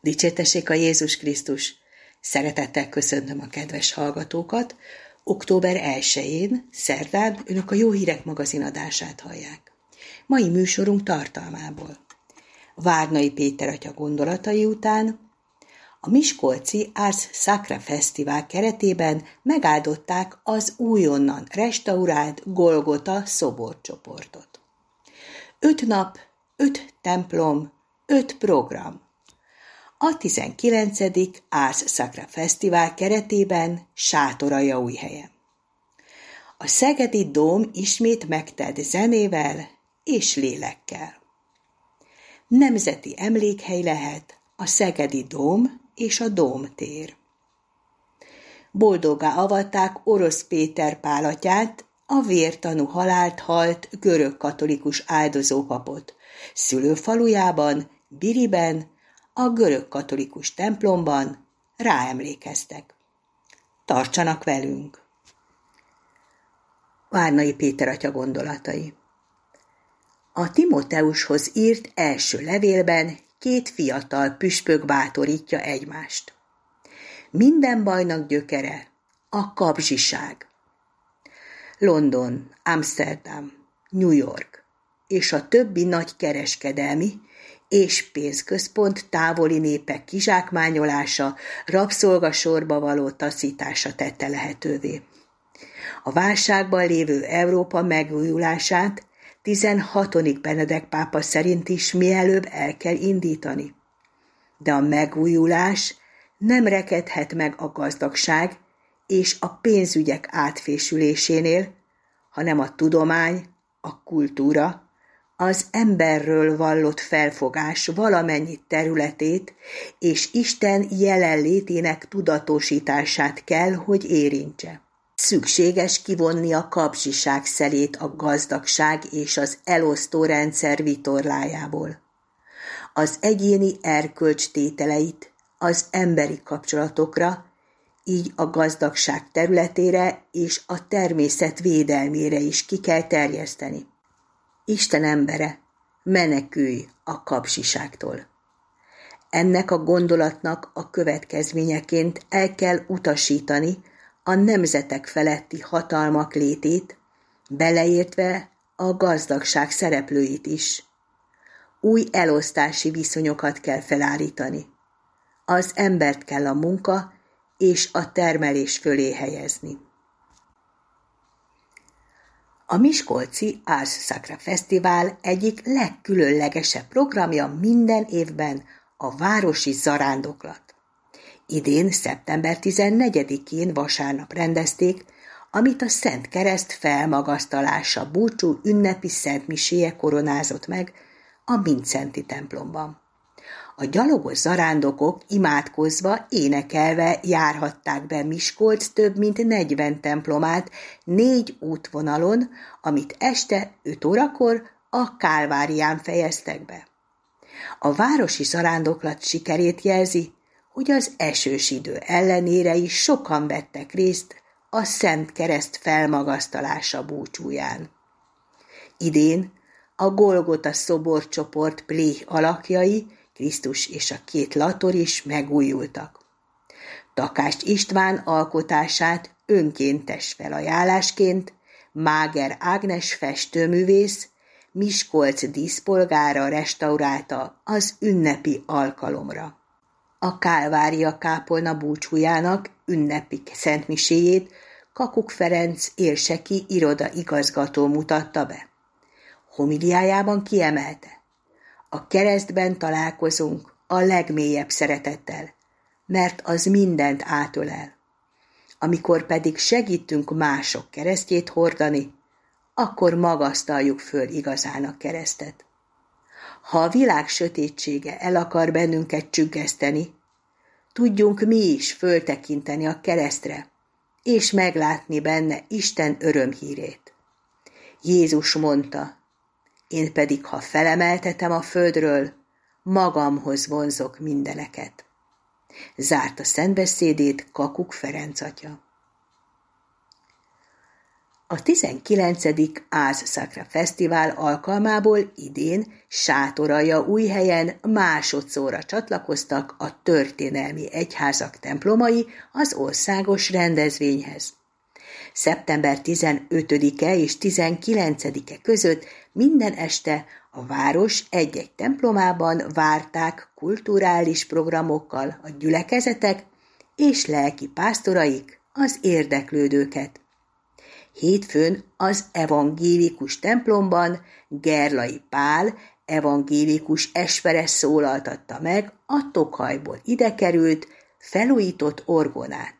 Dicsértessék a Jézus Krisztus! Szeretettel köszöntöm a kedves hallgatókat. Október 1-én, szerdán önök a Jó Hírek magazin adását hallják. Mai műsorunk tartalmából: Várnai Péter atya gondolatai után a miskolci Ars Sacra Fesztivál keretében megáldották az újonnan restaurált Golgota szoborcsoportot. 5 nap, 5 templom, 5 program. A 19. Ars Sacra Fesztivál keretében Sátoraljaújhelyen. A szegedi dóm ismét megtelt zenével és lélekkel. Nemzeti emlékhely lehet a szegedi dóm és a dómtér. Boldoggá avatták Orosz Péter Pál atyát, a vértanú halált halt görögkatolikus áldozópapot, szülőfalujában, Biriben, a görögkatolikus templomban ráemlékeztek. Tartsanak velünk! Várnai Péter atya gondolatai. A Timóteushoz írt első levélben 2 fiatal püspök bátorítja egymást. Minden bajnak gyökere a kapzsiság. London, Amsterdam, New York és a többi nagy kereskedelmi és pénzközpont távoli népek kizsákmányolása, rabszolgasorba való taszítása tette lehetővé. A válságban lévő Európa megújulását 16. Benedek pápa szerint is mielőbb el kell indítani. De a megújulás nem rekedhet meg a gazdagság és a pénzügyek átfésülésénél, hanem a tudomány, a kultúra, az emberről vallott felfogás valamennyi területét és Isten jelenlétének tudatosítását kell, hogy érintse. Szükséges kivonni a kapzsiság szelét a gazdagság és az elosztó rendszer vitorlájából. Az egyéni erkölcs tételeit az emberi kapcsolatokra, így a gazdagság területére és a természet védelmére is ki kell terjeszteni. Isten embere, menekülj a kapzsiságtól. Ennek a gondolatnak a következményeként el kell utasítani a nemzetek feletti hatalmak létét, beleértve a gazdagság szereplőit is. Új elosztási viszonyokat kell felállítani. Az embert kell a munka és a termelés fölé helyezni. A miskolci Ars Sacra Fesztivál egyik legkülönlegesebb programja minden évben a városi zarándoklat. Idén, szeptember 14-én vasárnap rendezték, amit a Szent Kereszt felmagasztalása búcsú ünnepi szentmiséje koronázott meg a Mindszenty templomban. A gyalogos zarándokok imádkozva, énekelve járhatták be Miskolc több mint 40 templomát 4 útvonalon, amit este 5 órakor a Kálvárián fejeztek be. A városi zarándoklat sikerét jelzi, hogy az esős idő ellenére is sokan vettek részt a Szent Kereszt felmagasztalása búcsúján. Idén a Golgota szoborcsoport pléh alakjai, Krisztus és a 2 lator is megújultak. Takács István alkotását önkéntes felajánlásként Máger Ágnes festőművész Miskolc díszpolgára restaurálta az ünnepi alkalomra. A Kálvária kápolna búcsújának ünnepi szentmiséjét Kakuk Ferenc érseki irodaigazgató mutatta be. Homiliájában kiemelte: a keresztben találkozunk a legmélyebb szeretettel, mert az mindent átölel. Amikor pedig segítünk mások keresztjét hordani, akkor magasztaljuk föl igazán a keresztet. Ha a világ sötétsége el akar bennünket csüggeszteni, tudjunk mi is föltekinteni a keresztre, és meglátni benne Isten örömhírét. Jézus mondta: én pedig, ha felemeltetem a földről, magamhoz vonzok mindeneket. Zárta szentbeszédét Kakuk Ferenc atya. A 19. Ars Sacra Fesztivál alkalmából idén Sátoraljaújhelyen másodszorra csatlakoztak a történelmi egyházak templomai az országos rendezvényhez. Szeptember 15-e és 19-e között minden este a város egy-egy templomában várták kulturális programokkal a gyülekezetek és lelki pásztoraik az érdeklődőket. Hétfőn az evangélikus templomban Gerlai Pál evangélikus esperes szólaltatta meg a Tokajból idekerült, felújított orgonát.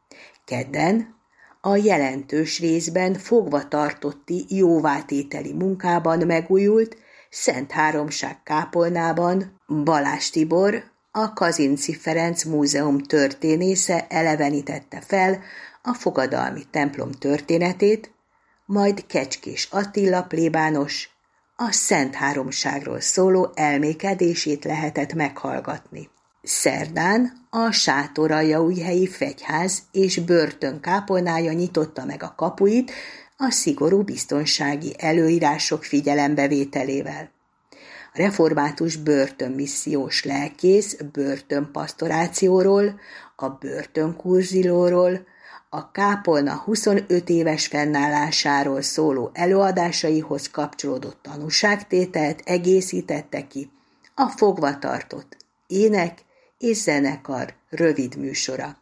Kedden a jelentős részben fogva tartotti jóvátételi munkában megújult Szent Háromság kápolnában Balázs Tibor, a Kazinczy Ferenc Múzeum történésze elevenítette fel a fogadalmi templom történetét, majd Kecskés Attila plébános a Szent Háromságról szóló elmékedését lehetett meghallgatni. Szerdán a Sátoraljaújhelyi Fegyház és börtön kápolnája nyitotta meg a kapuit a szigorú biztonsági előírások figyelembevételével. A református börtönmissziós lelkész börtönpastorációról, a börtönkurzilóról, a kápolna 25 éves fennállásáról szóló előadásaihoz kapcsolódó tanúságtételt egészítette ki a fogvatartott ének és zenekar rövid műsora.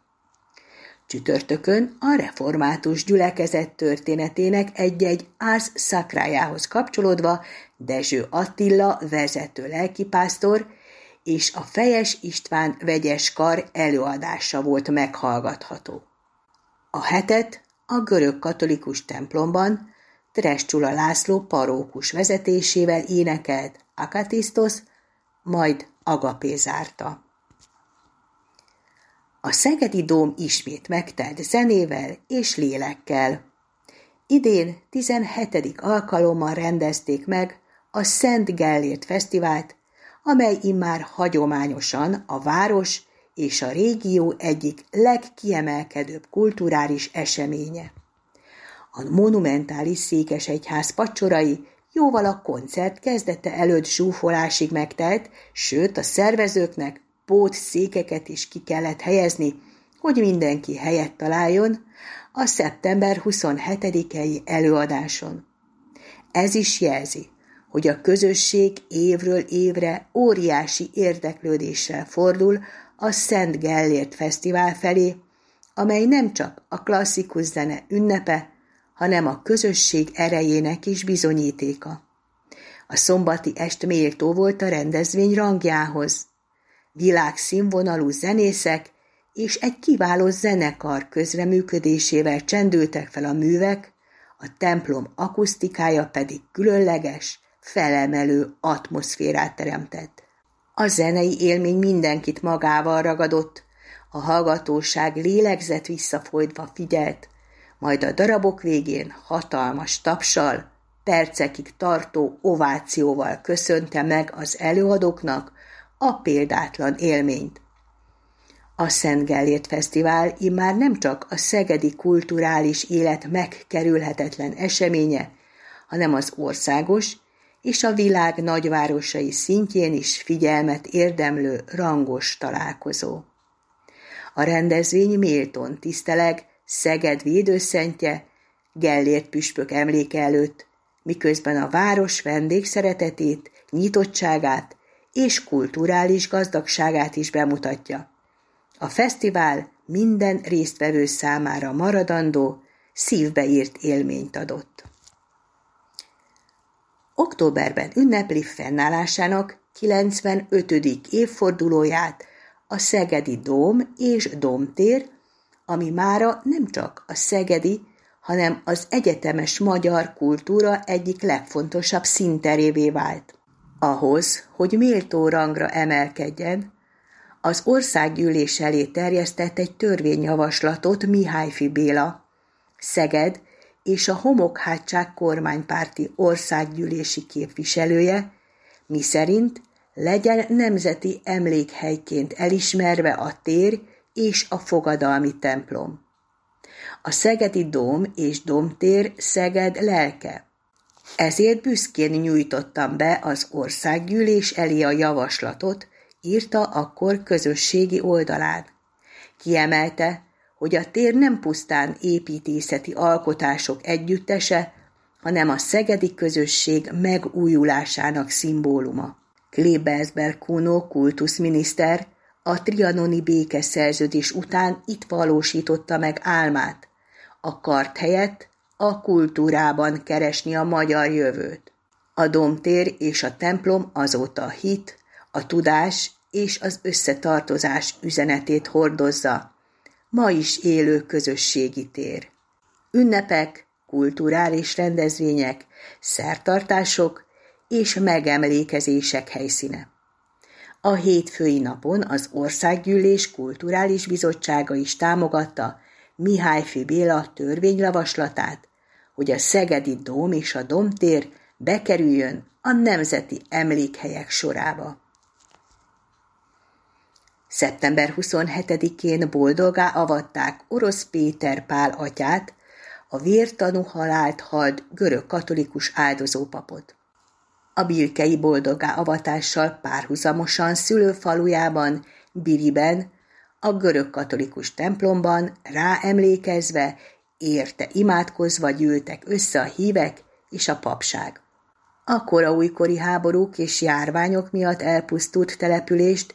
Csütörtökön a református gyülekezet történetének egy-egy Ars Sacrájához kapcsolódva Dezső Attila vezető lelkipásztor és a Fejes István vegyes kar előadása volt meghallgatható. A hetet a görög katolikus templomban Tres Csula László parókus vezetésével énekelt Akatisztosz, majd Agapé zárta. A szegedi dóm ismét megtelt zenével és lélekkel. Idén 17. alkalommal rendezték meg a Szent Gellért Fesztivált, amely immár hagyományosan a város és a régió egyik legkiemelkedőbb kulturális eseménye. A monumentális székesegyház pacsorai jóval a koncert kezdete előtt zsúfolásig megtelt, sőt a szervezőknek pótszékeket is ki kellett helyezni, hogy mindenki helyet találjon a szeptember 27-i előadáson. Ez is jelzi, hogy a közösség évről évre óriási érdeklődéssel fordul a Szent Gellért Fesztivál felé, amely nem csak a klasszikus zene ünnepe, hanem a közösség erejének is bizonyítéka. A szombati est méltó volt a rendezvény rangjához. Világszínvonalú zenészek és egy kiváló zenekar közreműködésével csendültek fel a művek, a templom akusztikája pedig különleges, felemelő atmoszférát teremtett. A zenei élmény mindenkit magával ragadott, a hallgatóság lélegzett visszafolytva figyelt, majd a darabok végén hatalmas tapssal, percekig tartó ovációval köszönte meg az előadóknak a példátlan élményt. A Szent Gellért Fesztivál immár nem csak a szegedi kulturális élet megkerülhetetlen eseménye, hanem az országos és a világ nagyvárosai szintjén is figyelmet érdemlő rangos találkozó. A rendezvény méltón tiszteleg Szeged védőszentje, Gellért püspök emléke előtt, miközben a város vendégszeretetét, nyitottságát és kulturális gazdagságát is bemutatja. A fesztivál minden résztvevő számára maradandó, szívbeírt élményt adott. Októberben ünnepli fennállásának 95. évfordulóját a Szegedi Dóm és Dómtér, ami mára nem csak a szegedi, hanem az egyetemes magyar kultúra egyik legfontosabb színterévé vált. Ahhoz, hogy méltó rangra emelkedjen, az országgyűlés elé terjesztett egy törvényjavaslatot Mihályfi Béla, Szeged és a Homokhátság kormánypárti országgyűlési képviselője, miszerint legyen nemzeti emlékhelyként elismerve a tér és a fogadalmi templom. a szegedi dóm és domtér Szeged lelke. Ezért büszkén nyújtottam be az országgyűlés elé a javaslatot, írta akkor közösségi oldalán. Kiemelte, hogy a tér nem pusztán építészeti alkotások együttese, hanem a szegedi közösség megújulásának szimbóluma. Klebersberg Kuno kultuszminiszter a trianoni békeszerződés után itt valósította meg álmát, a kard helyett a kultúrában keresni a magyar jövőt. A domtér és a templom azóta a hit, a tudás és az összetartozás üzenetét hordozza, ma is élő közösségi tér. Ünnepek, kulturális rendezvények, szertartások és megemlékezések helyszíne. A hétfői napon az Országgyűlés Kulturális Bizottsága is támogatta Mihályfi Béla törvényjavaslatát, hogy a szegedi dóm és a domtér bekerüljön a nemzeti emlékhelyek sorába. Szeptember 27-én boldoggá avatták Orosz Péter Pál atyát, a vértanú halált halt görögkatolikus áldozópapot. A birkei boldoggá avatással párhuzamosan szülőfalujában, Biriben, a görögkatolikus templomban ráemlékezve, érte imádkozva gyűltek össze a hívek és a papság. A koraújkori háborúk és járványok miatt elpusztult települést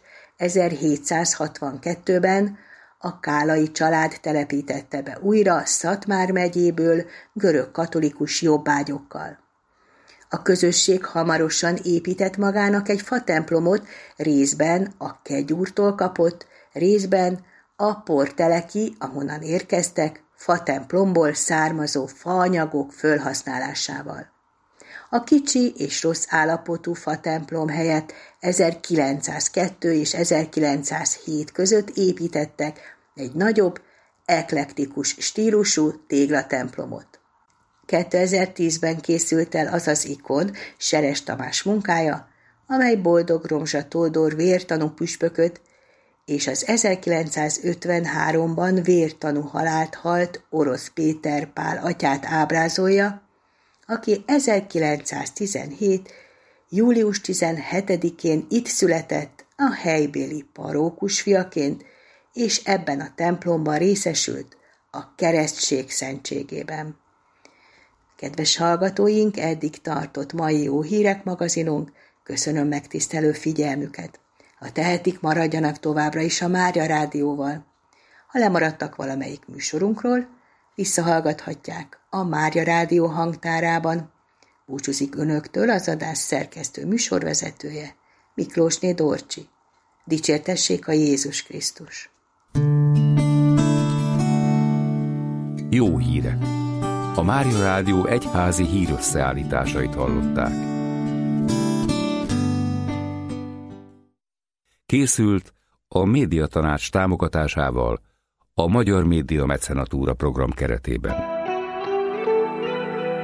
1762-ben a Kálai család telepítette be újra Szatmár megyéből görögkatolikus jobbágyokkal. A közösség hamarosan épített magának egy fatemplomot, részben a Kegyúrtól kapott, részben a Porteleki, ahonnan érkeztek, fatemplomból származó faanyagok fölhasználásával. A kicsi és rossz állapotú fatemplom helyett 1902 és 1907 között építettek egy nagyobb, eklektikus stílusú téglatemplomot. 2010-ben készült el az az ikon, Seres Tamás munkája, amely Boldog Romzsa Tódor vértanú püspököt és az 1953-ban vértanú halált halt Orosz Péter Pál atyát ábrázolja, aki 1917. július 17-én itt született a helybéli parókus fiaként, és ebben a templomban részesült a keresztség szentségében. Kedves hallgatóink, eddig tartott mai Jó Hírek magazinunk, köszönöm megtisztelő figyelmüket. Ha tehetik, maradjanak továbbra is a Mária Rádióval. Ha lemaradtak valamelyik műsorunkról, visszahallgathatják a Mária Rádió hangtárában. Búcsúzik önöktől az adás szerkesztő műsorvezetője, Miklósné Dorcsi. Dicsértessék a Jézus Krisztus! Jó hírek! A Mária Rádió egyházi hírösszeállításait hallották. Készült a Médiatanács támogatásával a Magyar Média Mecenatúra program keretében.